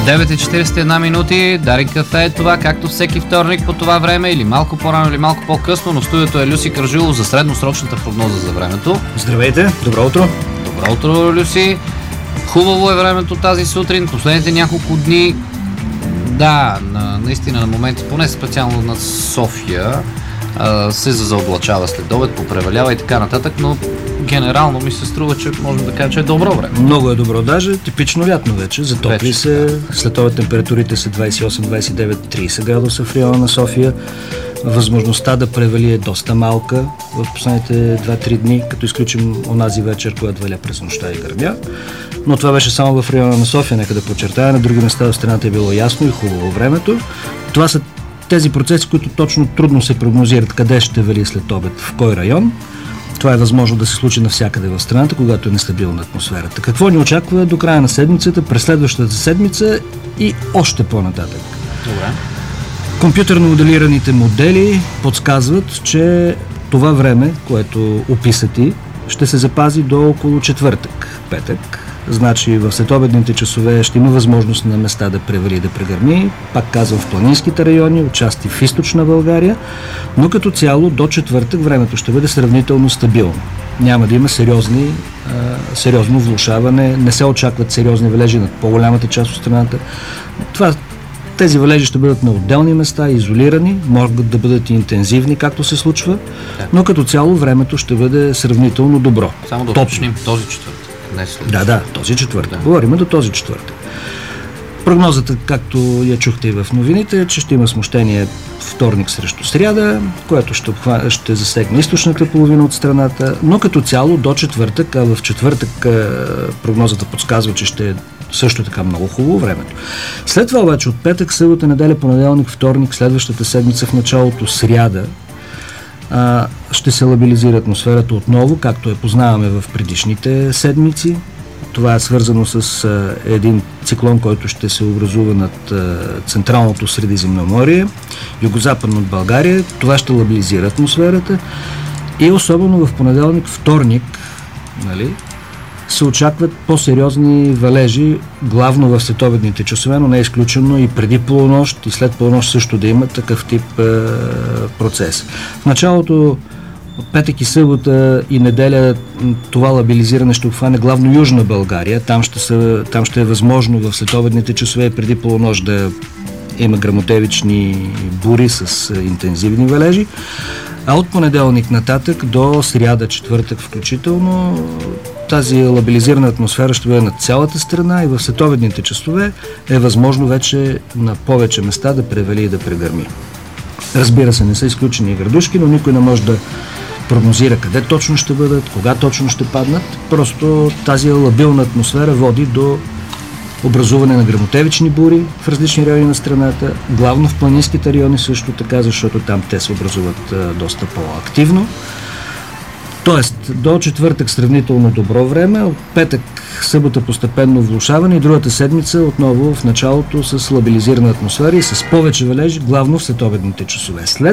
9:41 минути. Дарик кафе е това, както всеки вторник по това време, или малко по-рано, или малко по-късно, но студиото е Люси Кържилов за средносрочната прогноза за времето. Здравейте, добро утро. Добро утро, Люси. Хубаво е времето тази сутрин, последните няколко дни. Да, наистина на моменти, поне специално на София, се заоблачава след обед, попревалява и така нататък, но генерално ми се струва, че можем да кажем, че е добро време. Много е добро, даже типично лятно вече. Затопли се, след обед температурите са 28, 29, 30 градуса в района на София. Възможността да превали е доста малка в последните 2-3 дни, като изключим онази вечер, която валя през нощта и гърмя. Но това беше само в района на София, нека да подчертая. На други места в страната е било ясно и хубаво времето. Това са тези процеси, които точно трудно се прогнозират къде ще вали след обед, в кой район. Това е възможно да се случи навсякъде в страната, когато е нестабилна атмосферата. Какво ни очаква до края на седмицата, през следващата седмица и още по-нататък? Добре. Компютърно моделираните модели подсказват, че това време, което описати, ще се запази до около четвъртък, петък. Значи в следобедните часове ще има възможност на места да превали и да прегърми, пак казвам в планинските райони, отчасти в източна България, но като цяло до четвъртък времето ще бъде сравнително стабилно. Няма да има сериозно влошаване, не се очакват сериозни валежи над по-голямата част от страната. Тези валежи ще бъдат на отделни места, изолирани, могат да бъдат и интензивни, както се случва, но като цяло времето ще бъде сравнително добро. Само да уточним този четвъртък. Да, този четвъртък. Говорим до този четвъртък. Прогнозата, както я чухте и в новините, е, че ще има смущение вторник срещу сряда, което ще засегне източната половина от страната, но като цяло до четвъртък, а в четвъртък прогнозата подсказва, че ще е също така много хубаво времето. След това обаче от петък, събота, неделя, понеделник, вторник, следващата седмица в началото сряда ще се лабилизира атмосферата отново, както я познаваме в предишните седмици. Това е свързано с един циклон, който ще се образува над централното Средиземноморие, югозападно от България. Това ще лабилизира атмосферата и особено в понеделник, вторник, се очакват по-сериозни валежи, главно в следобедните часове, но не е изключено и преди полунощ и след полунощ също да има такъв тип процес. В началото, петък и събота и неделя, това лабилизиране ще обхване главно Южна България. Там ще е възможно в следобедните часове преди полунощ да има гръмотевични бури с интензивни валежи. А от понеделник нататък до сряда, четвъртък включително, тази лабилизирана атмосфера ще бъде над цялата страна и в следобедните часове е възможно вече на повече места да превали и да прегърми. Разбира се, не са изключени и градушки, но никой не може да прогнозира къде точно ще бъдат, кога точно ще паднат. Просто тази лабилна атмосфера води до образуване на гръмотевични бури в различни райони на страната, главно в планинските райони също така, защото там те се образуват доста по-активно. Тоест, до четвъртък сравнително добро време, от петък, събота постепенно влошаване и другата седмица отново в началото с лабилизирана атмосфера и с повече валежи, главно в следобедните часове. След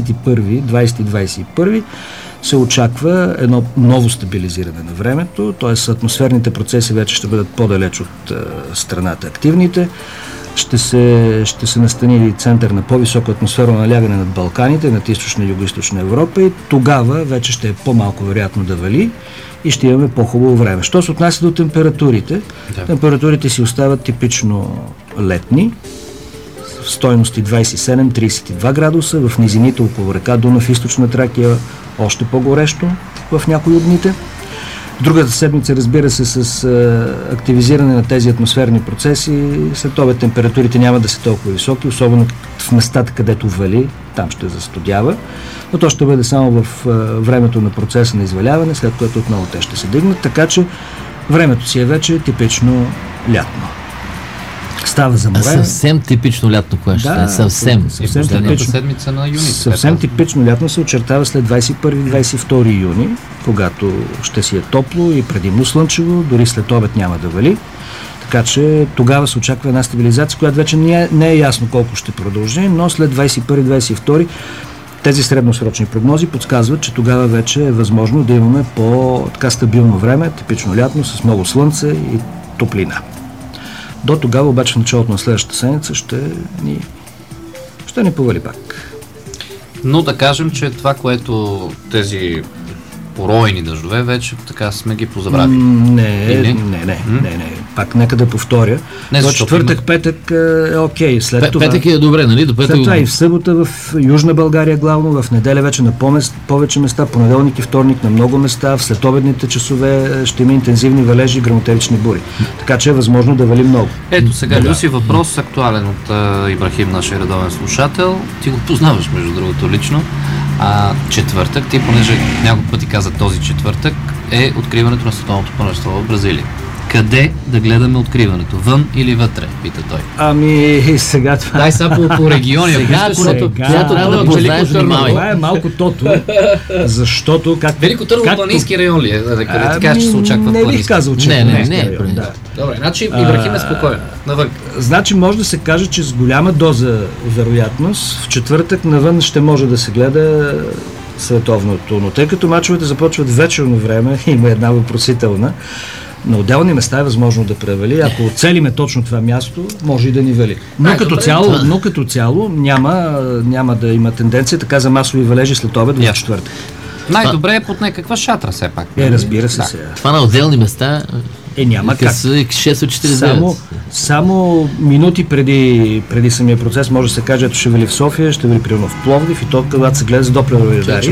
20-21 се очаква едно ново стабилизиране на времето, т.е. атмосферните процеси вече ще бъдат по-далеч от страната активните. Ще се настани център на по-високо атмосферно налягане над Балканите, над източна и югоизточна Европа и тогава вече ще е по-малко вероятно да вали и ще имаме по-хубаво време. Що се отнася до температурите? Да. Температурите си остават типично летни, в стойности 27-32 градуса, в низините около река Дунав, източна Тракия още по-горещо в някои от дните. Другата седмица, разбира се, с активизиране на тези атмосферни процеси, след обед температурите няма да са толкова високи, особено в местата, където вали, там ще застудява, но то ще бъде само в времето на процеса на изваляване, след което отново те ще се дигнат, така че времето си е вече типично лятно. Става за море. Съвсем типично лятно, кое ще е. Съвсем типично. Седмица на юни. Съвсем типично лятно се очертава след 21-22 юни, когато ще си е топло и предимно слънчево, дори след обед няма да вали. Така че тогава се очаква една стабилизация, която вече не е ясно колко ще продължи, но след 21-22 тези средносрочни прогнози подсказват, че тогава вече е възможно да имаме по-така стабилно време, типично лятно, с много слънце и топлина. До тогава обаче в началото на следващата седмица ще ни повали пак. Но да кажем, че това, което тези поройни дъждове, вече така сме ги позабравили. Не. Пак нека да повторя. До четвъртък, петък е окей. След това, петък е добре, нали? След това и в събота в Южна България главно, в неделя вече на повече места, понеделник и вторник на много места, в следобедните часове ще има интензивни валежи и гръмотевични бури. Така че е възможно да вали много. Ето сега, Люси, въпрос актуален от Ибрахим, нашия редовен слушател. Ти го познаваш, между другото, лично. Четвъртък, ти понеже няколко пъти каза този четвъртък, е откриването на световното първенство в Бразилия. Къде да гледаме откриването? Вън или вътре? Пита той. Сега това... Дай сега по региони. Защото трябва да познаеш внимавай. Това е малко тото, защото... Велико Търново планински район ли е? Къде ти кажеш, че се очаква планински? Не бих казал, че не. Добре, значи Ибрахим е спокоен. Навън. Значи може да се каже, че с голяма доза вероятност в четвъртък навън ще може да се гледа световното. Но тъй като мачовете започват вечерно време, има една въпросителна, на отделни места е възможно да превали. Ако оцелиме точно това място, може и да ни вали. Но като цяло няма да има тенденция така за масови валежи след обед в четвъртък. Най-добре е под някаква шатра все пак. Разбира се сега. Това на отделни места няма как. 6 от 49. Само минути преди самия процес може да се каже, ето ще вали в София, ще вали примерно в Пловдив и то когато се гледа с допревалеждари.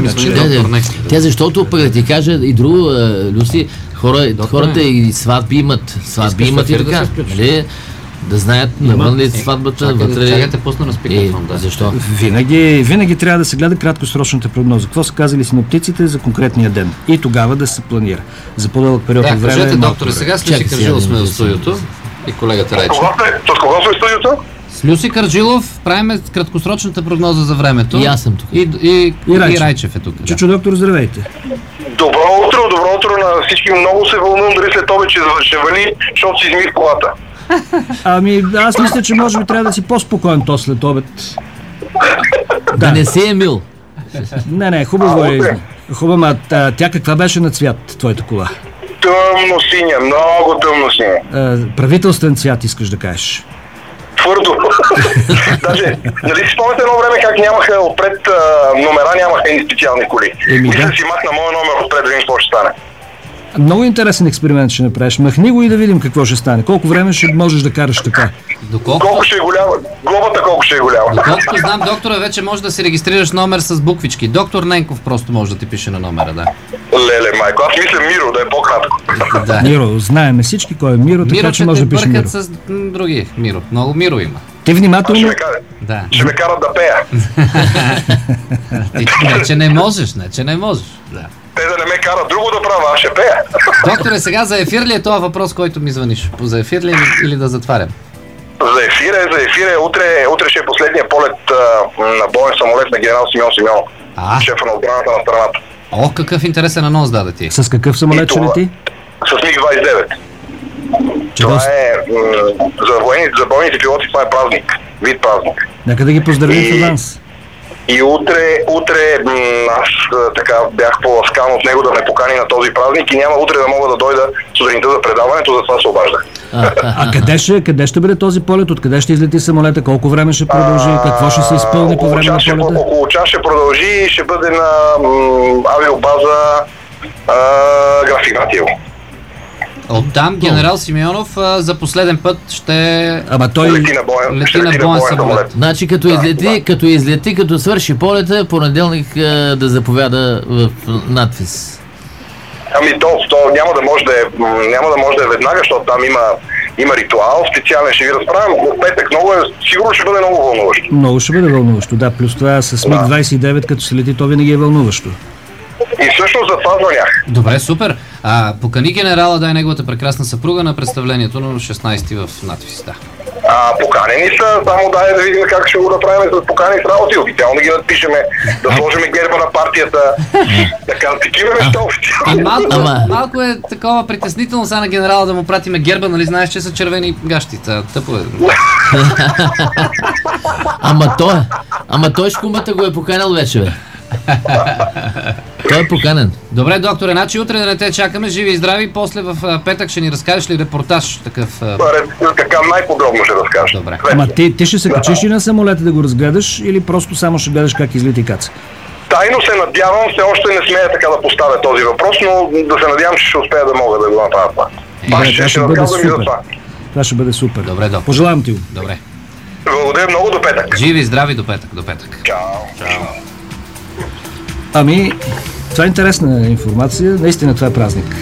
Тя защото пък да ти кажа и друго, Люси, хората и сватби имат и така. Да знаят навън ли сватбата, вътре... Чакайте пусна на спикафон, да. Защо? Винаги трябва да се гледа краткосрочната прогноза. Какво са казали синоптиците за конкретния ден? И тогава да се планира. За по-дълъг период от време... Кажете, доктор, сега с Люси Кърджилов сме в студиото и колегата Райчев. С кого сме в студиото? С Люси Кърджилов правим краткосрочната прогноза за времето. И аз съм тук. И Райчев е тук. Чучо доктор, здравейте. Добро утро на всички. Много се вълнувам дали след обед ще вали, защото си измих колата. Аз мисля, че може би трябва да си по-спокоен то след обед. Да не си Емил. Не, хубаво е. Хубаво, тя каква беше на цвят, твоята кола? Тъмно синя, много тъмно синя. Правителствен цвят, искаш да кажеш? Твърдо. Даже, нали си спомняте едно време как нямаха отпред номера, нямаха и специални коли. Мисля си махна моя номер отпред, да видим какво ще стане. Много интересен експеримент ще направиш. Махни го и да видим какво ще стане. Колко време ще можеш да караш така? Колко ще е голяма? Глобата колко ще е голяма? Доколкото знам, доктора, вече може да си регистрираш номер с буквички. Доктор Ненков просто може да ти пише на номера, да. Леле, майко, аз мисля Миро, да е по-кратко. Да. Миро, знаеме всички кой е Миро, така че може да пише Миро. с други Миро. Много Миро има. Ти внимателно... Ще ме карат да пея. Не, че не можеш. Да. Те да не ме карат друго да правя, аз ще пея. Докторе, сега за ефир ли е този въпрос, който ми звъниш? За ефир ли или да затварям? За ефир е. Утре ще е последния полет на боен самолет на генерал Симеон Симеонов. Шефа на отбраната на страната. О, какъв интересен анонс даде ти. С какъв самолет ще лети? С МиГ-29. Това е за бойните пилоти, това е празник. Вид празник. Нека да ги поздравим в аванс. И утре аз така бях по-ласкан от него да ме покани на този празник и няма утре да мога да дойда сутринта за предаването, затова се обаждах. Къде ще бъде този полет? Откъде ще излети самолета? Колко време ще продължи? Какво ще се изпълни по време на полета? Около час ще продължи и ще бъде на авиобаза Граф Игнатиево. Оттам генерал Симеонов за последен път ще лети на боен самолет. Значи като излети, като свърши полета, понеделник да заповяда в надпис. То няма да може да е веднага, защото там има ритуал, специален ще ви разправям. В петък сигурно ще бъде много вълнуващо. Много ще бъде вълнуващо, да. Плюс това с МиГ-29, като се лети, то винаги е вълнуващо. И всъщност за това звънях. Добре, супер. Покани генерала да е неговата прекрасна съпруга на представлението на 16-ти в надпис. Да. Поканени са, само да видим как ще го направим с покани с работи. Официално ги надпишеме, да сложим герба на партията. Така, такива неща официално. Малко е такова притеснително сега на генерала да му пратиме герба, нали знаеш, че са червени гащи. Тъпо е. Ама той шкумата го е поканил вече, бе. Той е поканен. Добре, докторе, значи утре да не те чакаме, живи и здрави, после в петък ще ни разкажеш ли репортаж такъв? Така най-подробно ще разкажеш. Добре. Ама ти ще се качиш и на самолета да го разгледаш или просто само ще гледаш как излита и каца? Тайно се надявам, все още не смея така да поставя този въпрос, но да се надявам, че ще успея да мога да го направя това. Това ще бъде супер. Това ще бъде супер. Добре, доктор. Пожелавам ти го. Добре. Благодаря много, до петък. Живи и здрави до петък. До петък. Чао. Ами, това е интересна информация. Наистина това е празник.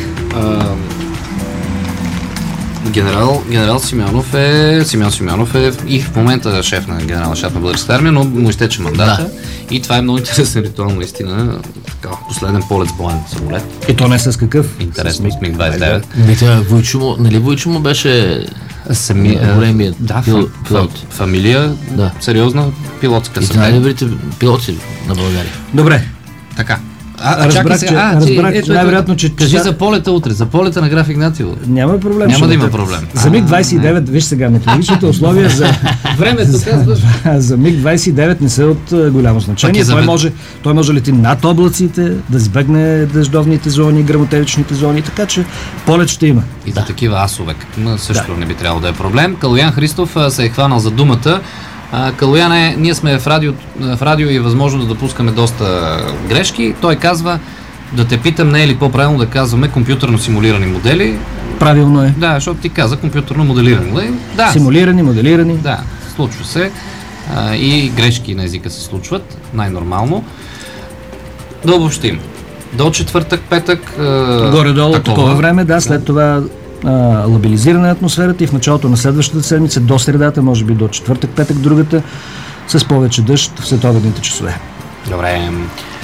Генерал Симеон Симеонов е и в момента шеф на генерална щаб на Българската армия, но му изтече мандата. И това е много интересен ритуал, наистина. Така, последен полет с боен самолет. И то не с какъв? Интересно, с МиГ-29. Нали Войчо му беше големият пилот. Фамилия, сериозна пилотска семейка. И най-добрите пилоти на България. Добре. Така. Разбрах, най-вероятно, че... Кажи за полета утре, за полета на Граф Игнатиево. Няма проблем. Няма да има проблем. За МиГ-29, виж сега, метеорологичните условия за... Времето, казваш. За МиГ-29 не са от голямо значение. Той може да лети над облаците, да избегне дъждовните зони, гръмотевичните зони, така че полет ще има. И за такива асове също не би трябвало да е проблем. Калоян Христов се е хванал за думата. Калояне, ние сме в радио и е възможно да допускаме доста грешки. Той казва, да те питам, не е ли по-правилно да казваме компютърно симулирани модели? Правилно е. Да, защото ти каза компютърно моделирани модели. Да. Симулирани, моделирани. Да, случва се. И грешки на езика се случват, най-нормално. Да обобщим. До четвъртък, петък... Горе-долу такова време, да, след това лабилизиране на атмосферата и в началото на следващата седмица, до средата, може би до четвъртък, петък, другата, с повече дъжд в следобедните часове. Добре.